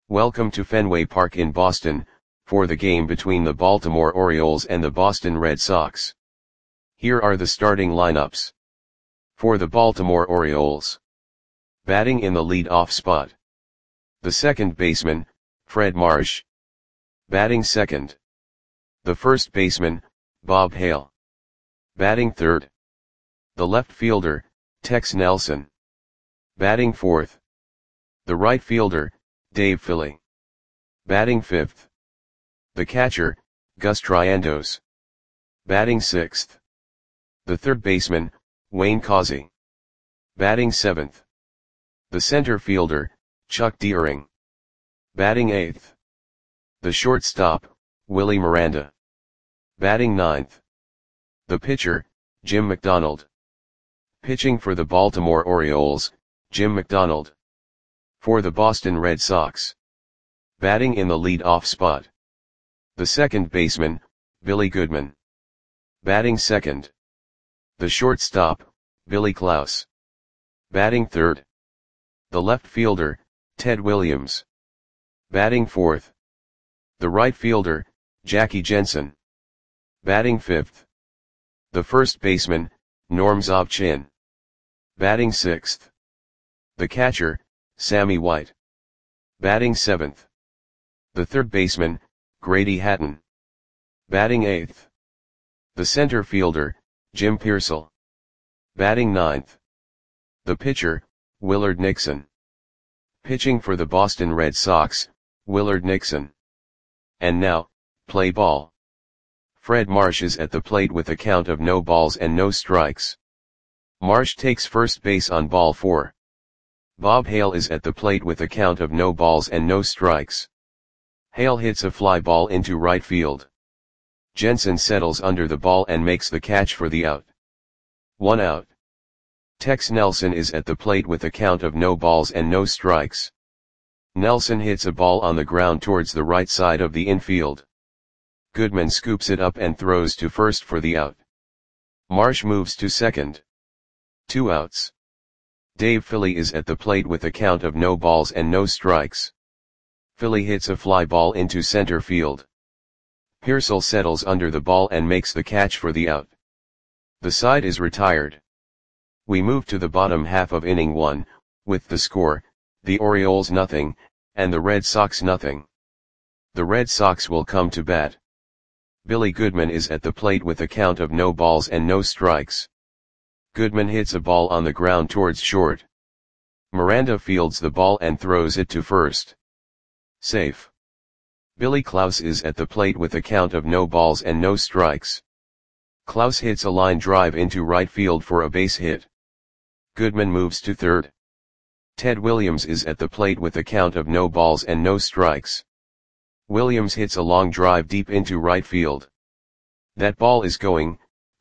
Welcome to Fenway Park in Boston, for the game between the Baltimore Orioles and the Boston Red Sox. Here are the starting lineups. For the Baltimore Orioles. Batting in the lead-off spot. The second baseman, Fred Marsh. Batting second. The first baseman, Bob Hale. Batting third. The left fielder, Tex Nelson. Batting fourth. The right fielder, Dave Philly. Batting fifth. The catcher, Gus Triandos. Batting sixth. The third baseman, Wayne Causey. Batting seventh. The center fielder, Chuck Deering. Batting eighth. The shortstop, Willie Miranda. Batting ninth. The pitcher, Jim McDonald. Pitching for the Baltimore Orioles, Jim McDonald. For the Boston Red Sox. Batting in the lead-off spot. The second baseman, Billy Goodman. Batting second. The shortstop, Billy Klaus. Batting third. The left fielder, Ted Williams. Batting fourth. The right fielder, Jackie Jensen. Batting fifth. The first baseman, Norm Zobchin. Batting sixth. The catcher, Sammy White. Batting seventh. The third baseman, Grady Hatton. Batting eighth. The center fielder, Jim Piersall. Batting ninth. The pitcher, Willard Nixon. Pitching for the Boston Red Sox, Willard Nixon. And now, play ball. Fred Marsh is at the plate with a count of no balls and no strikes. Marsh takes first base on ball 4. Bob Hale is at the plate with a count of no balls and no strikes. Hale hits a fly ball into right field. Jensen settles under the ball and makes the catch for the out. 1 out. Tex Nelson is at the plate with a count of no balls and no strikes. Nelson hits a ball on the ground towards the right side of the infield. Goodman scoops it up and throws to first for the out. Marsh moves to second. 2 outs. Dave Philly is at the plate with a count of no balls and no strikes. Philly hits a fly ball into center field. Piersall settles under the ball and makes the catch for the out. The side is retired. We move to the bottom half of inning 1, with the score, the Orioles nothing, and the Red Sox nothing. The Red Sox will come to bat. Billy Goodman is at the plate with a count of no balls and no strikes. Goodman hits a ball on the ground towards short. Miranda fields the ball and throws it to first. Safe. Billy Klaus is at the plate with a count of no balls and no strikes. Klaus hits a line drive into right field for a base hit. Goodman moves to third. Ted Williams is at the plate with a count of no balls and no strikes. Williams hits a long drive deep into right field. That ball is gone.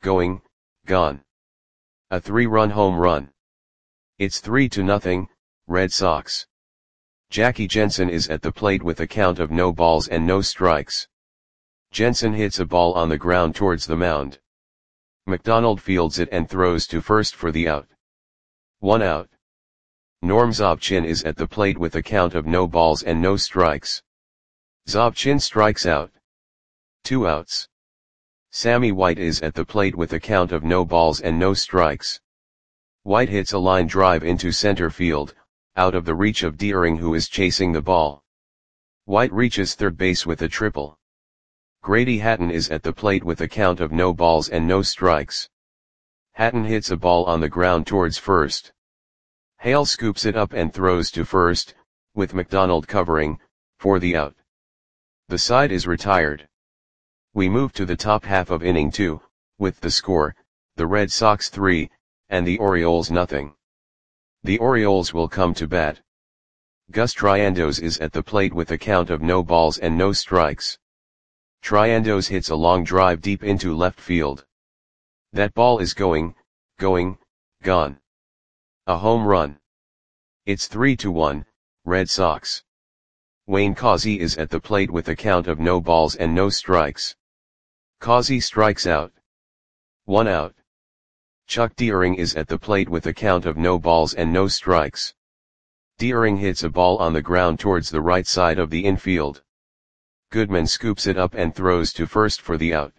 A 3-run home run. It's 3-0, Red Sox. Jackie Jensen is at the plate with a count of no balls and no strikes. Jensen hits a ball on the ground towards the mound. McDonald fields it and throws to first for the out. 1 out. Norm Zobchin is at the plate with a count of no balls and no strikes. Zobchin strikes out. 2 outs. Sammy White is at the plate with a count of no balls and no strikes. White hits a line drive into center field, out of the reach of Deering, who is chasing the ball. White reaches third base with a triple. Grady Hatton is at the plate with a count of no balls and no strikes. Hatton hits a ball on the ground towards first. Hale scoops it up and throws to first, with McDonald covering, for the out. The side is retired. We move to the top half of inning 2, with the score, the Red Sox 3, and the Orioles nothing. The Orioles will come to bat. Gus Triandos is at the plate with a count of no balls and no strikes. Triandos hits a long drive deep into left field. That ball is gone. A home run. It's 3-1, Red Sox. Wayne Causey is at the plate with a count of no balls and no strikes. Causey strikes out. 1 out. Chuck Deering is at the plate with a count of no balls and no strikes. Deering hits a ball on the ground towards the right side of the infield. Goodman scoops it up and throws to first for the out.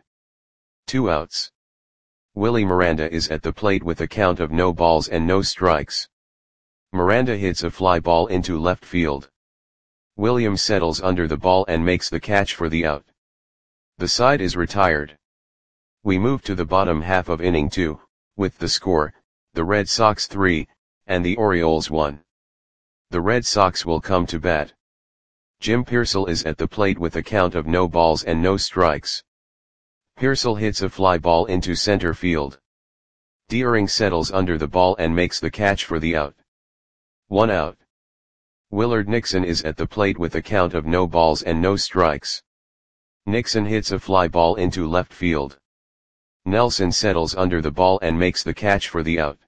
2 outs. Willie Miranda is at the plate with a count of no balls and no strikes. Miranda hits a fly ball into left field. Williams settles under the ball and makes the catch for the out. The side is retired. We move to the bottom half of inning 2, with the score, the Red Sox 3, and the Orioles 1. The Red Sox will come to bat. Jim Piersall is at the plate with a count of no balls and no strikes. Piersall hits a fly ball into center field. Deering settles under the ball and makes the catch for the out. 1 out. Willard Nixon is at the plate with a count of no balls and no strikes. Nixon hits a fly ball into left field. Nelson settles under the ball and makes the catch for the out.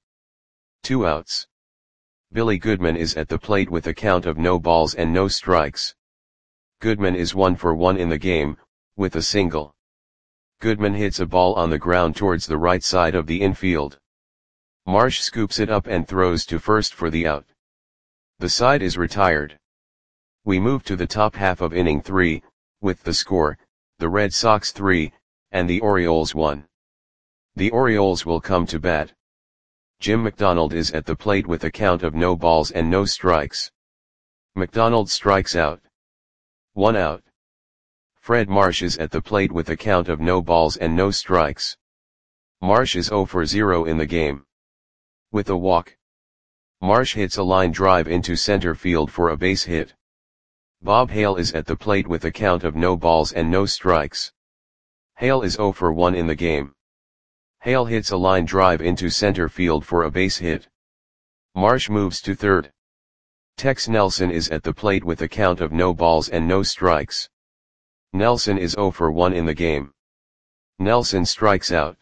2 outs. Billy Goodman is at the plate with a count of no balls and no strikes. Goodman is 1 for 1 in the game, with a single. Goodman hits a ball on the ground towards the right side of the infield. Marsh scoops it up and throws to first for the out. The side is retired. We move to the top half of inning 3, with the score, the Red Sox 3, and the Orioles 1. The Orioles will come to bat. Jim McDonald is at the plate with a count of no balls and no strikes. McDonald strikes out. 1 out. Fred Marsh is at the plate with a count of no balls and no strikes. Marsh is 0 for 0 in the game. With a walk. Marsh hits a line drive into center field for a base hit. Bob Hale is at the plate with a count of no balls and no strikes. Hale is 0 for 1 in the game. Hale hits a line drive into center field for a base hit. Marsh moves to third. Tex Nelson is at the plate with a count of no balls and no strikes. Nelson is 0 for 1 in the game. Nelson strikes out.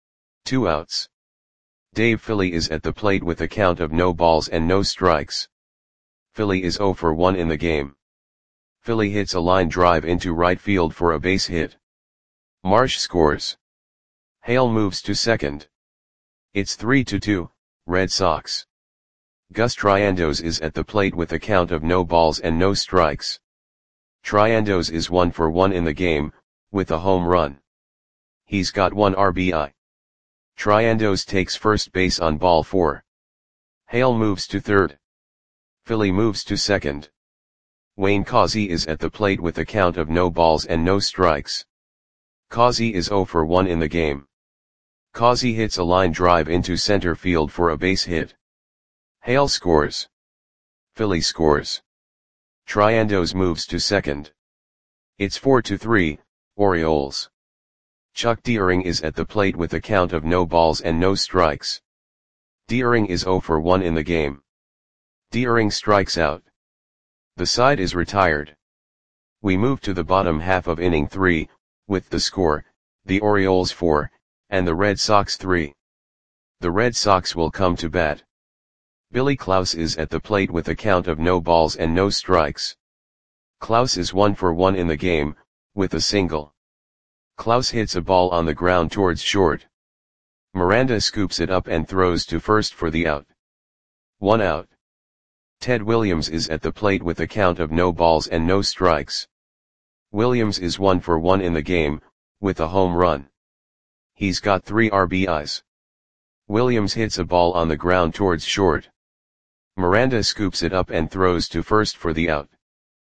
2 outs. Dave Philly is at the plate with a count of no balls and no strikes. Philly is 0 for 1 in the game. Philly hits a line drive into right field for a base hit. Marsh scores. Hale moves to second. It's 3-2, Red Sox. Gus Triandos is at the plate with a count of no balls and no strikes. Triandos is 1 for 1 in the game, with a home run. He's got 1 RBI. Triandos takes first base on ball 4. Hale moves to third. Philly moves to second. Wayne Causey is at the plate with a count of no balls and no strikes. Causey is 0 for 1 in the game. Causey hits a line drive into center field for a base hit. Hale scores. Philly scores. Triandos moves to second. It's 4-3, Orioles. Chuck Deering is at the plate with a count of no balls and no strikes. Deering is 0 for 1 in the game. Deering strikes out. The side is retired. We move to the bottom half of inning 3, with the score, the Orioles 4, and the Red Sox 3. The Red Sox will come to bat. Billy Klaus is at the plate with a count of no balls and no strikes. Klaus is 1 for 1 in the game, with a single. Klaus hits a ball on the ground towards short. Miranda scoops it up and throws to first for the out. 1 out. Ted Williams is at the plate with a count of no balls and no strikes. Williams is 1 for 1 in the game, with a home run. He's got 3 RBIs. Williams hits a ball on the ground towards short. Miranda scoops it up and throws to first for the out.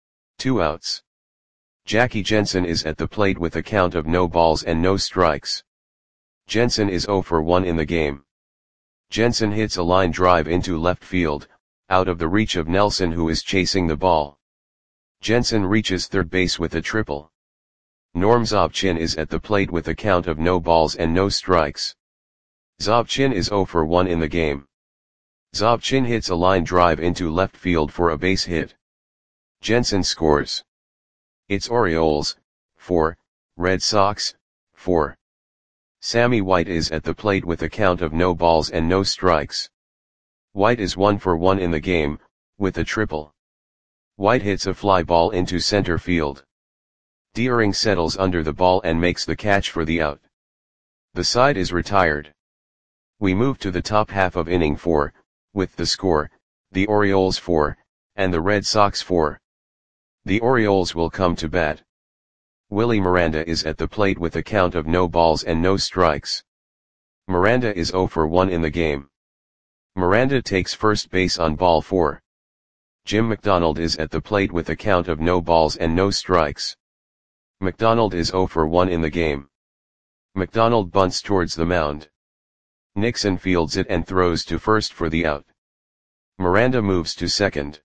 2 outs. Jackie Jensen is at the plate with a count of no balls and no strikes. Jensen is 0 for 1 in the game. Jensen hits a line drive into left field, out of the reach of Nelson, who is chasing the ball. Jensen reaches third base with a triple. Norm Zobchin is at the plate with a count of no balls and no strikes. Zobchin is 0 for 1 in the game. Zobchin hits a line drive into left field for a base hit. Jensen scores. It's Orioles 4, Red Sox 4. Sammy White is at the plate with a count of no balls and no strikes. White is 1 for 1 in the game, with a triple. White hits a fly ball into center field. Deering settles under the ball and makes the catch for the out. The side is retired. We move to the top half of inning 4, with the score, the Orioles 4, and the Red Sox 4. The Orioles will come to bat. Willie Miranda is at the plate with a count of no balls and no strikes. Miranda is 0 for 1 in the game. Miranda takes first base on ball 4. Jim McDonald is at the plate with a count of no balls and no strikes. McDonald is 0 for 1 in the game. McDonald bunts towards the mound. Nixon fields it and throws to first for the out. Miranda moves to second.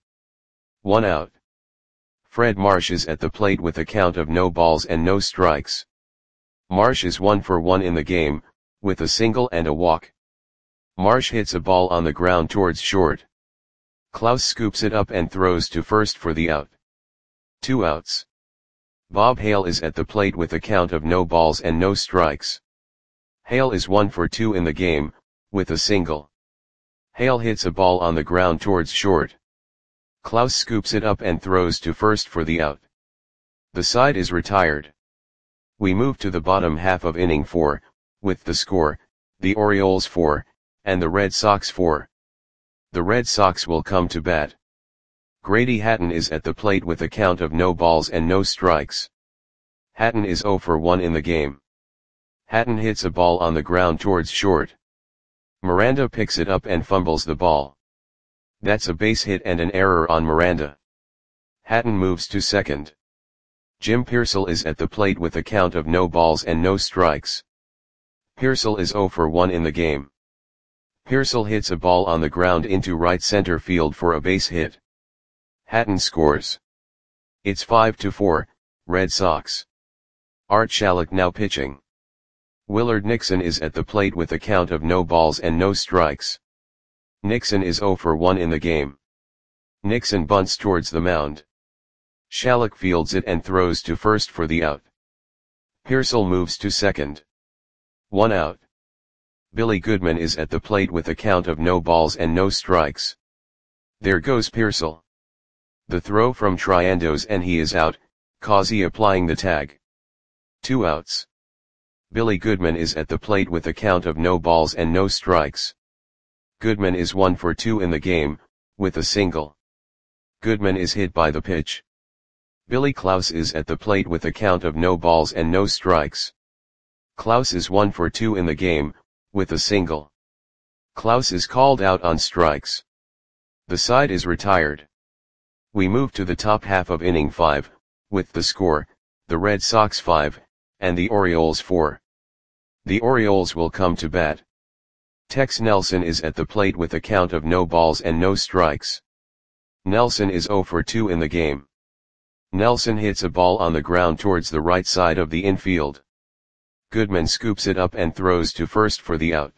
1 out. Fred Marsh is at the plate with a count of no balls and no strikes. Marsh is 1 for 1 in the game, with a single and a walk. Marsh hits a ball on the ground towards short. Klaus scoops it up and throws to first for the out. 2 outs. Bob Hale is at the plate with a count of no balls and no strikes. Hale is 1 for 2 in the game, with a single. Hale hits a ball on the ground towards short. Klaus scoops it up and throws to first for the out. The side is retired. We move to the bottom half of inning 4, with the score, the Orioles 4, and the Red Sox 4. The Red Sox will come to bat. Grady Hatton is at the plate with a count of no balls and no strikes. Hatton is 0 for 1 in the game. Hatton hits a ball on the ground towards short. Miranda picks it up and fumbles the ball. That's a base hit and an error on Miranda. Hatton moves to second. Jim Piersall is at the plate with a count of no balls and no strikes. Piersall is 0 for 1 in the game. Piersall hits a ball on the ground into right center field for a base hit. Hatton scores. It's 5-4, Red Sox. Art Shalek now pitching. Willard Nixon is at the plate with a count of no balls and no strikes. Nixon is 0 for 1 in the game. Nixon bunts towards the mound. Shalek fields it and throws to first for the out. Piersall moves to second. 1 out. Billy Goodman is at the plate with a count of no balls and no strikes. There goes Piersall. The throw from Triandos and he is out, Causey applying the tag. 2 outs. Billy Goodman is at the plate with a count of no balls and no strikes. Goodman is 1 for 2 in the game, with a single. Goodman is hit by the pitch. Billy Klaus is at the plate with a count of no balls and no strikes. Klaus is 1 for 2 in the game, with a single. Klaus is called out on strikes. The side is retired. We move to the top half of inning 5, with the score, the Red Sox 5, and the Orioles 4. The Orioles will come to bat. Tex Nelson is at the plate with a count of no balls and no strikes. Nelson is 0 for 2 in the game. Nelson hits a ball on the ground towards the right side of the infield. Goodman scoops it up and throws to first for the out.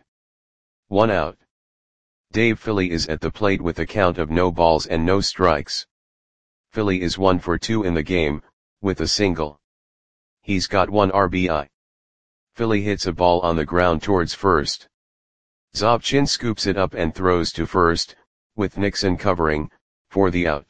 1 out. Dave Philly is at the plate with a count of no balls and no strikes. Philly is 1 for 2 in the game, with a single. He's got 1 RBI. Philly hits a ball on the ground towards first. Zobchin scoops it up and throws to first, with Nixon covering, for the out.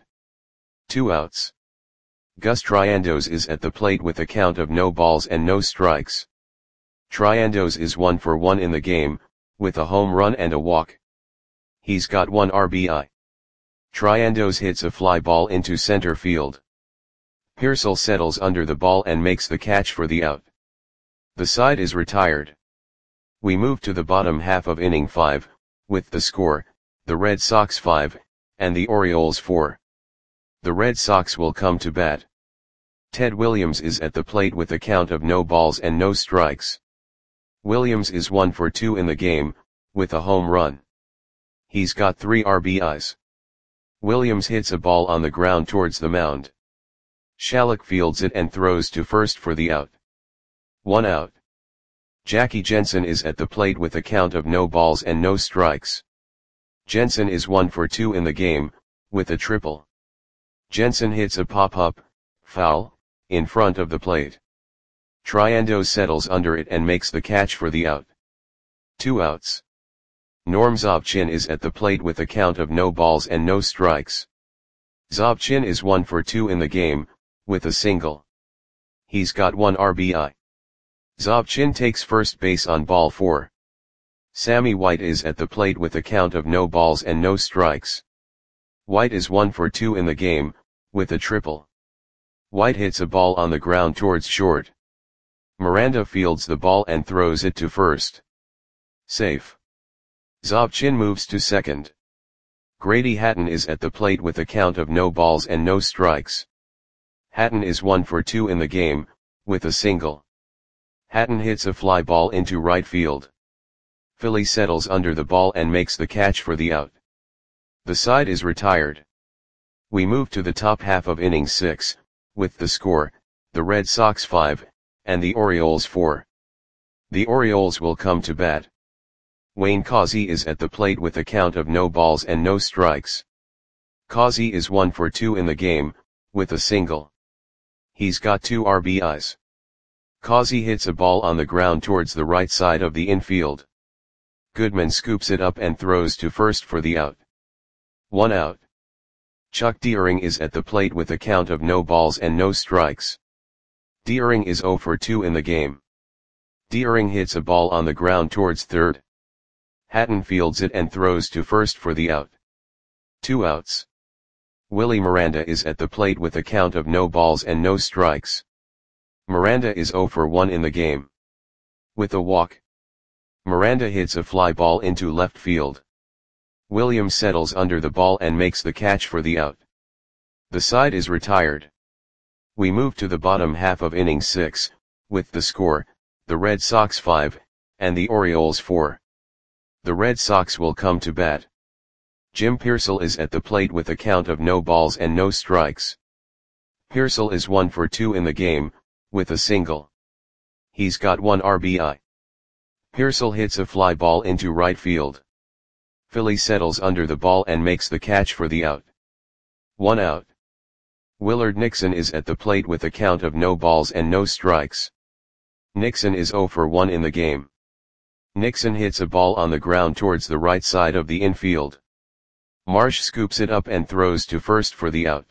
2 outs. Gus Triandos is at the plate with a count of no balls and no strikes. Triandos is 1 for 1 in the game, with a home run and a walk. He's got 1 RBI. Triandos hits a fly ball into center field. Piersall settles under the ball and makes the catch for the out. The side is retired. We move to the bottom half of inning 5, with the score, the Red Sox 5, and the Orioles 4. The Red Sox will come to bat. Ted Williams is at the plate with a count of no balls and no strikes. Williams is 1 for 2 in the game, with a home run. He's got 3 RBIs. Williams hits a ball on the ground towards the mound. Shalek fields it and throws to first for the out. 1 out. Jackie Jensen is at the plate with a count of no balls and no strikes. Jensen is 1 for 2 in the game, with a triple. Jensen hits a pop-up, foul, in front of the plate. Triandos settles under it and makes the catch for the out. 2 outs. Norm Zobchin is at the plate with a count of no balls and no strikes. Zobchin is 1 for 2 in the game, with a single. He's got 1 RBI. Zobchin takes first base on ball 4. Sammy White is at the plate with a count of no balls and no strikes. White is 1 for 2 in the game, with a triple. White hits a ball on the ground towards short. Miranda fields the ball and throws it to first. Safe. Zobchin moves to second. Grady Hatton is at the plate with a count of no balls and no strikes. Hatton is 1 for 2 in the game, with a single. Hatton hits a fly ball into right field. Philly settles under the ball and makes the catch for the out. The side is retired. We move to the top half of inning 6, with the score, the Red Sox 5, and the Orioles 4. The Orioles will come to bat. Wayne Causey is at the plate with a count of no balls and no strikes. Causey is 1 for 2 in the game, with a single. He's got 2 RBIs. Causey hits a ball on the ground towards the right side of the infield. Goodman scoops it up and throws to first for the out. 1 out. Chuck Deering is at the plate with a count of no balls and no strikes. Deering is 0 for 2 in the game. Deering hits a ball on the ground towards third. Hatton fields it and throws to first for the out. 2 outs. Willie Miranda is at the plate with a count of no balls and no strikes. Miranda is 0 for 1 in the game. With a walk. Miranda hits a fly ball into left field. Williams settles under the ball and makes the catch for the out. The side is retired. We move to the bottom half of inning 6, with the score, the Red Sox 5, and the Orioles 4. The Red Sox will come to bat. Jim Piersall is at the plate with a count of no balls and no strikes. Piersall is 1 for 2 in the game, with a single. He's got 1 RBI. Piersall hits a fly ball into right field. Philly settles under the ball and makes the catch for the out. 1 out. Willard Nixon is at the plate with a count of no balls and no strikes. Nixon is 0 for 1 in the game. Nixon hits a ball on the ground towards the right side of the infield. Marsh scoops it up and throws to first for the out.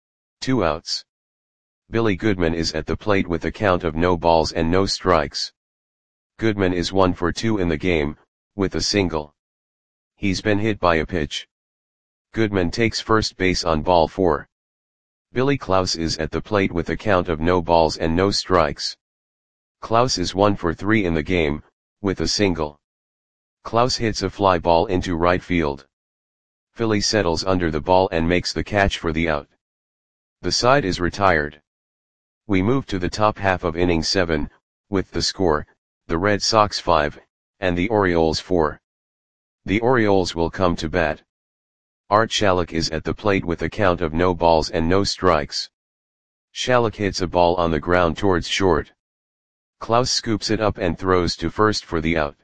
2 outs. Billy Goodman is at the plate with a count of no balls and no strikes. Goodman is 1 for 2 in the game, with a single. He's been hit by a pitch. Goodman takes first base on ball 4. Billy Klaus is at the plate with a count of no balls and no strikes. Klaus is 1 for 3 in the game, with a single. Klaus hits a fly ball into right field. Philly settles under the ball and makes the catch for the out. The side is retired. We move to the top half of inning 7, with the score, the Red Sox 5, and the Orioles 4. The Orioles will come to bat. Art Shalek is at the plate with a count of no balls and no strikes. Shalek hits a ball on the ground towards short. Klaus scoops it up and throws to first for the out.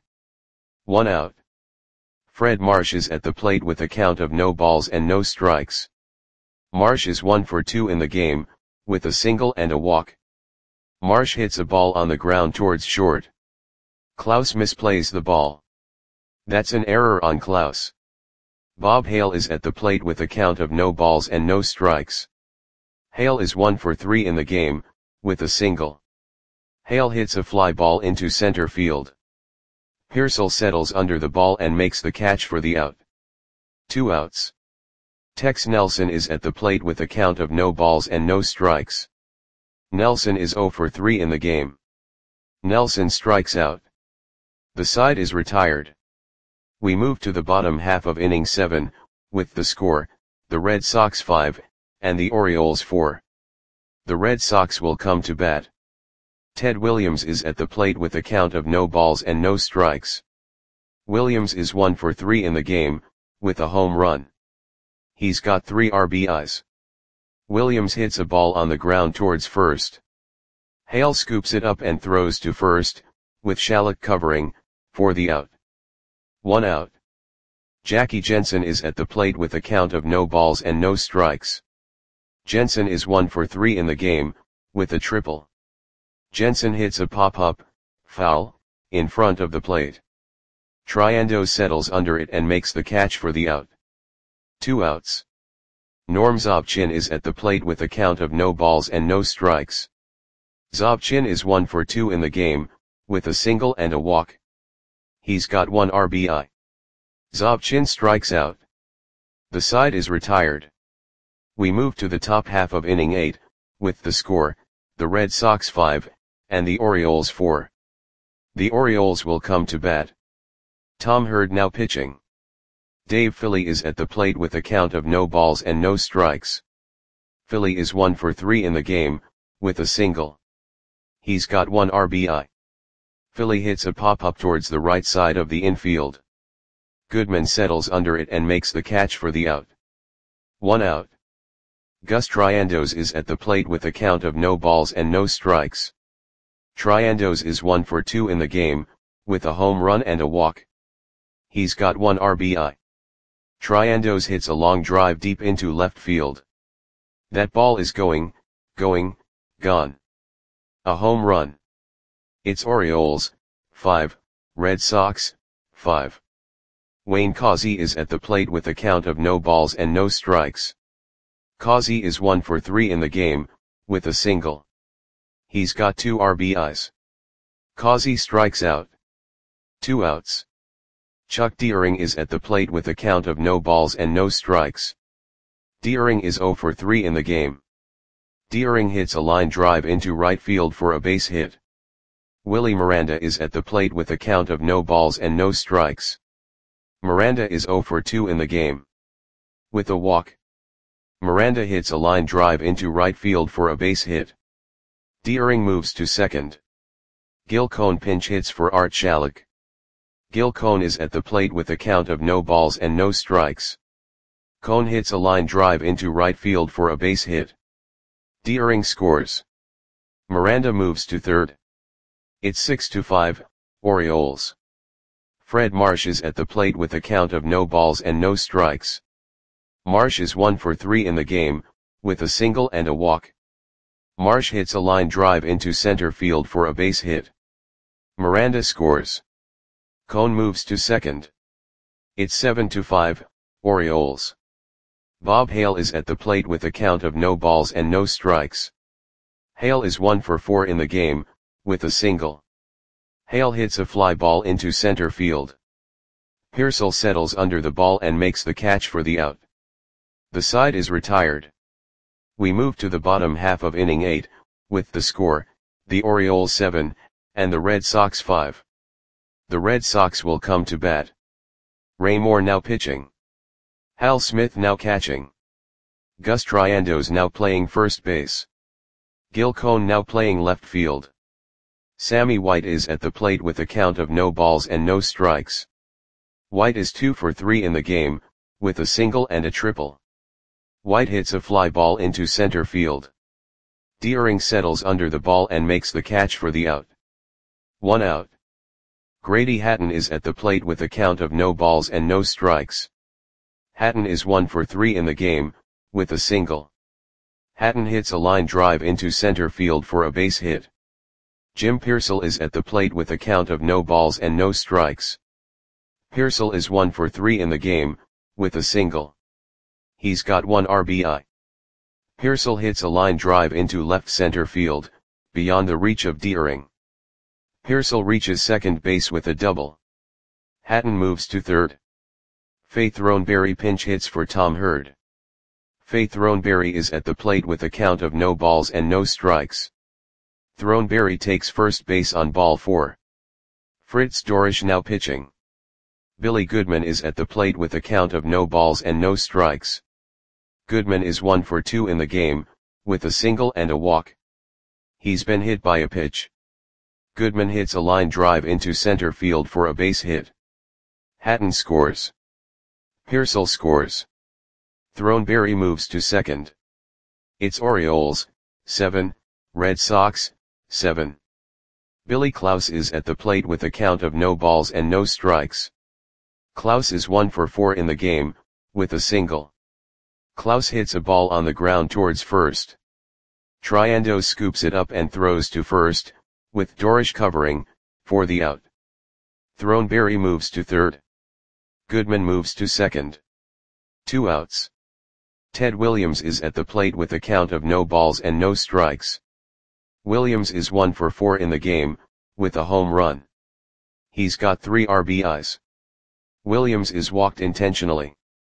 1 out. Fred Marsh is at the plate with a count of no balls and no strikes. Marsh is 1 for 2 in the game, with a single and a walk. Marsh hits a ball on the ground towards short. Klaus misplays the ball. That's an error on Klaus. Bob Hale is at the plate with a count of no balls and no strikes. Hale is 1 for 3 in the game, with a single. Hale hits a fly ball into center field. Piersall settles under the ball and makes the catch for the out. 2 outs. Tex Nelson is at the plate with a count of no balls and no strikes. Nelson is 0 for 3 in the game. Nelson strikes out. The side is retired. We move to the bottom half of inning 7, with the score, the Red Sox 5, and the Orioles 4. The Red Sox will come to bat. Ted Williams is at the plate with a count of no balls and no strikes. Williams is 1 for 3 in the game, with a home run. He's got 3 RBIs. Williams hits a ball on the ground towards first. Hale scoops it up and throws to first, with Shalek covering, for the out. 1 out. Jackie Jensen is at the plate with a count of no balls and no strikes. Jensen is 1 for 3 in the game, with a triple. Jensen hits a pop-up, foul, in front of the plate. Triando settles under it and makes the catch for the out. 2 outs. Norm Zobchin is at the plate with a count of no balls and no strikes. Zobchin is 1 for 2 in the game, with a single and a walk. He's got 1 RBI. Zobchin strikes out. The side is retired. We move to the top half of inning 8, with the score, the Red Sox 5, and the Orioles 4. The Orioles will come to bat. Tom Hurd now pitching. Dave Philly is at the plate with a count of no balls and no strikes. Philly is 1 for 3 in the game, with a single. He's got 1 RBI. Philly hits a pop-up towards the right side of the infield. Goodman settles under it and makes the catch for the out. 1 out. Gus Triandos is at the plate with a count of no balls and no strikes. Triandos is 1 for 2 in the game, with a home run and a walk. He's got 1 RBI. Triandos hits a long drive deep into left field. That ball is gone. A home run. It's Orioles, 5, Red Sox, 5. Wayne Causey is at the plate with a count of no balls and no strikes. Causey is 1 for 3 in the game, with a single. He's got 2 RBIs. Causey strikes out. 2 outs. Chuck Deering is at the plate with a count of no balls and no strikes. Deering is 0 for 3 in the game. Deering hits a line drive into right field for a base hit. Willie Miranda is at the plate with a count of no balls and no strikes. Miranda is 0 for 2 in the game. With a walk. Miranda hits a line drive into right field for a base hit. Deering moves to second. Gil Cone pinch hits for Art Shalek. Gil Cone is at the plate with a count of no balls and no strikes. Cone hits a line drive into right field for a base hit. Deering scores. Miranda moves to third. It's 6-5, Orioles. Fred Marsh is at the plate with a count of no balls and no strikes. Marsh is 1 for 3 in the game, with a single and a walk. Marsh hits a line drive into center field for a base hit. Miranda scores. Cone moves to second. It's 7-5, Orioles. Bob Hale is at the plate with a count of no balls and no strikes. Hale is 1 for 4 in the game, with a single. Hale hits a fly ball into center field. Pearsall settles under the ball and makes the catch for the out. The side is retired. We move to the bottom half of inning 8, with the score, the Orioles 7, and the Red Sox 5. The Red Sox will come to bat. Ray Moore now pitching. Hal Smith now catching. Gus Triandos now playing first base. Gil Cone now playing left field. Sammy White is at the plate with a count of no balls and no strikes. White is 2 for 3 in the game, with a single and a triple. White hits a fly ball into center field. Deering settles under the ball and makes the catch for the out. 1 out. Grady Hatton is at the plate with a count of no balls and no strikes. Hatton is 1 for 3 in the game, with a single. Hatton hits a line drive into center field for a base hit. Jim Pearsall is at the plate with a count of no balls and no strikes. Pearsall is 1 for 3 in the game, with a single. He's got 1 RBI. Pearsall hits a line drive into left center field, beyond the reach of Deering. Pearsall reaches second base with a double. Hatton moves to third. Faith Throneberry pinch hits for Tom Hurd. Faith Throneberry is at the plate with a count of no balls and no strikes. Throneberry takes first base on ball 4. Fritz Dorisch now pitching. Billy Goodman is at the plate with a count of no balls and no strikes. Goodman is 1 for 2 in the game, with a single and a walk. He's been hit by a pitch. Goodman hits a line drive into center field for a base hit. Hatton scores. Pearsall scores. Throneberry moves to second. It's Orioles, 7, Red Sox, 7. Billy Klaus is at the plate with a count of no balls and no strikes. Klaus is 1 for 4 in the game, with a single. Klaus hits a ball on the ground towards first. Triandos scoops it up and throws to first, with Dorisch covering, for the out. Throneberry moves to third. Goodman moves to second. 2 outs. Ted Williams is at the plate with a count of no balls and no strikes. Williams is 1 for 4 in the game, with a home run. He's got 3 RBIs. Williams is walked intentionally.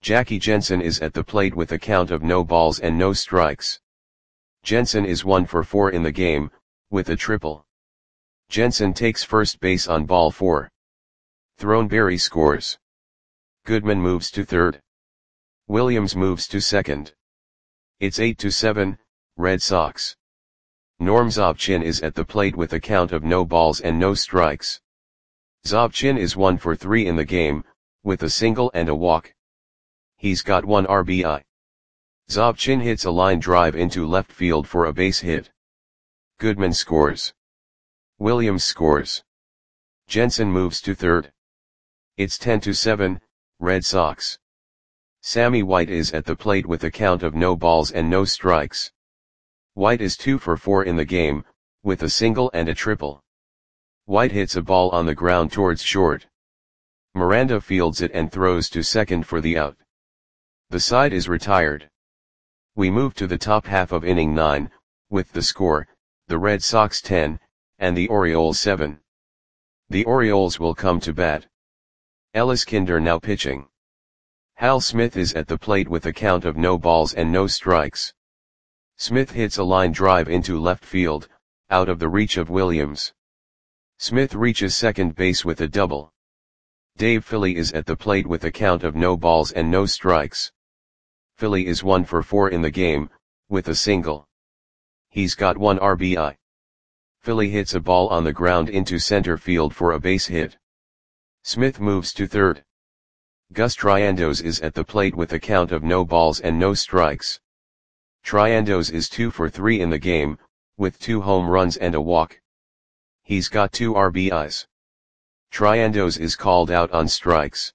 Jackie Jensen is at the plate with a count of no balls and no strikes. Jensen is 1 for 4 in the game, with a triple. Jensen takes first base on ball 4. Throneberry scores. Goodman moves to third. Williams moves to second. It's 8-7, Red Sox. Norm Zobchin is at the plate with a count of no balls and no strikes. Zobchin is 1 for 3 in the game, with a single and a walk. He's got 1 RBI. Zobchin hits a line drive into left field for a base hit. Goodman scores. Williams scores. Jensen moves to third. It's 10-7, Red Sox. Sammy White is at the plate with a count of no balls and no strikes. White is 2 for 4 in the game, with a single and a triple. White hits a ball on the ground towards short. Miranda fields it and throws to second for the out. The side is retired. We move to the top half of inning 9, with the score, the Red Sox 10, and the Orioles 7. The Orioles will come to bat. Ellis Kinder now pitching. Hal Smith is at the plate with a count of no balls and no strikes. Smith hits a line drive into left field, out of the reach of Williams. Smith reaches second base with a double. Dave Philly is at the plate with a count of no balls and no strikes. Philly is 1 for 4 in the game, with a single. He's got 1 RBI. Philly hits a ball on the ground into center field for a base hit. Smith moves to third. Gus Triandos is at the plate with a count of no balls and no strikes. Triandos is 2 for 3 in the game, with 2 home runs and a walk. He's got 2 RBIs. Triandos is called out on strikes.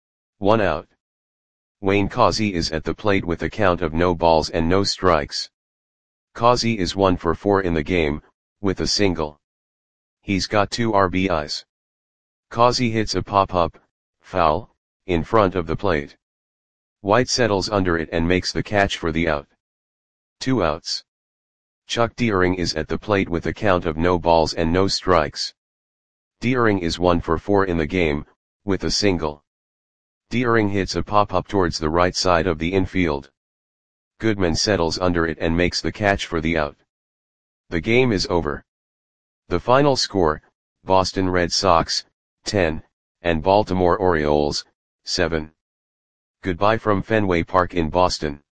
1 out. Wayne Causey is at the plate with a count of no balls and no strikes. Causey is 1 for 4 in the game, with a single. He's got 2 RBIs. Causey hits a pop-up, foul, in front of the plate. White settles under it and makes the catch for the out. 2 outs. Chuck Deering is at the plate with a count of no balls and no strikes. Deering is 1 for 4 in the game, with a single. Deering hits a pop-up towards the right side of the infield. Goodman settles under it and makes the catch for the out. The game is over. The final score, Boston Red Sox, 10, and Baltimore Orioles, 7. Goodbye from Fenway Park in Boston.